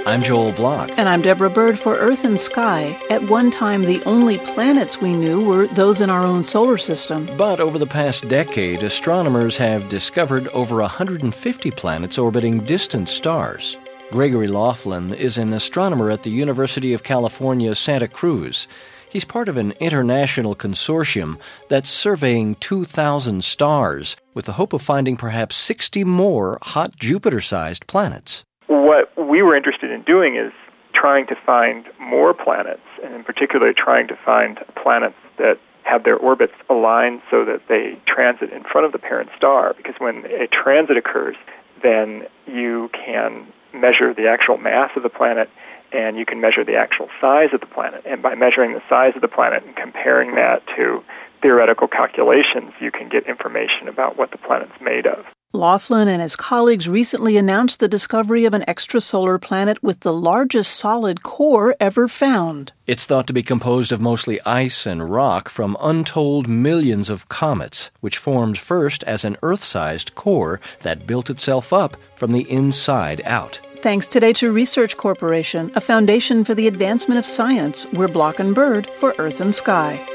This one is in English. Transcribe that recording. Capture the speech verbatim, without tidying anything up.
I'm Joel Block. And I'm Deborah Bird for Earth and Sky. At one time, the only planets we knew were those in our own solar system. But over the past decade, astronomers have discovered over one hundred fifty planets orbiting distant stars. Gregory Laughlin is an astronomer at the University of California, Santa Cruz. He's part of an international consortium that's surveying two thousand stars with the hope of finding perhaps sixty more hot Jupiter-sized planets. What we were interested in doing is trying to find more planets, and in particular trying to find planets that have their orbits aligned so that they transit in front of the parent star, because when a transit occurs, then you can measure the actual mass of the planet and you can measure the actual size of the planet. And by measuring the size of the planet and comparing that to theoretical calculations, you can get information about what the planet's made of. Laughlin and his colleagues recently announced the discovery of an extrasolar planet with the largest solid core ever found. It's thought to be composed of mostly ice and rock from untold millions of comets, which formed first as an Earth-sized core that built itself up from the inside out. Thanks today to Research Corporation, a foundation for the advancement of science. We're Block and Bird for Earth and Sky.